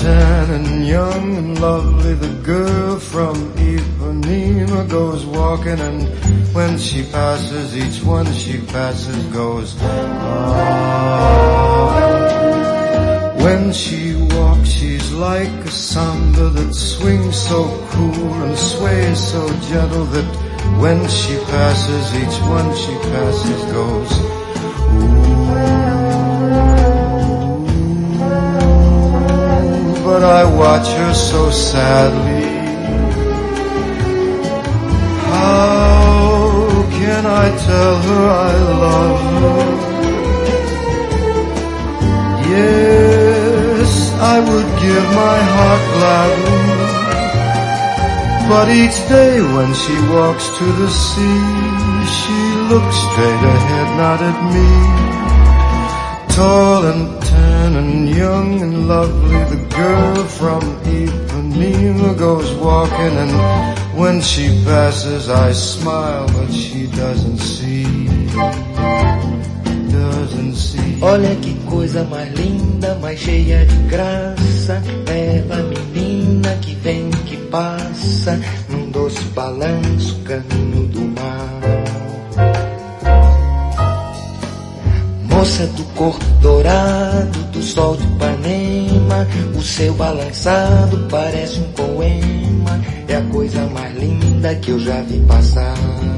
tan and young and lovely, the girl from Ipanema goes walking, and when she passes, each one she passes goes, ah. When she walks, she's like a samba that swings so cool and sways so gentle that when she passes, each one she passes goes, ooh. But I watch her so sadly. How can I tell her I love her? Yes, I would give my heart gladly, but each day when she walks to the sea, she looks straight ahead, not at me. Tall and tan and young and lovely, the girl from Ipanema goes walking, and when she passes I smile, but she doesn't see. Olha que coisa mais linda, mais cheia de graça, bela menina que vem, que passa, num doce balanço, caminho do mar. Moça do corpo dourado, do sol de Ipanema, o seu balançado parece um poema, é a coisa mais linda que eu já vi passar.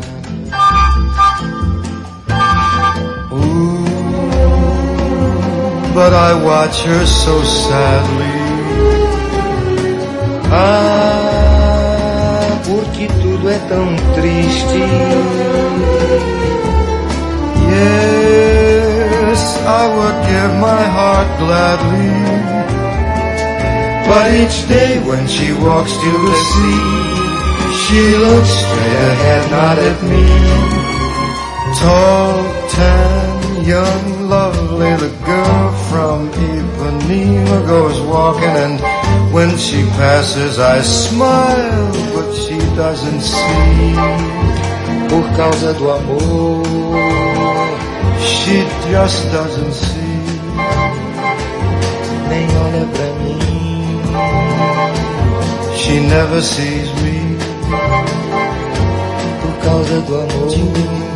But I watch her so sadly. Ah, porque tudo é tão triste. Yes, I would give my heart gladly, but each day when she walks to the sea, she looks straight ahead, not at me. Tall, tan, young, lovely, the girl from Ipanema goes walking, and when she passes I smile, but she doesn't see. Por causa do amor, she just doesn't see. Nem olha pra mim, she never sees me. Por causa do amor.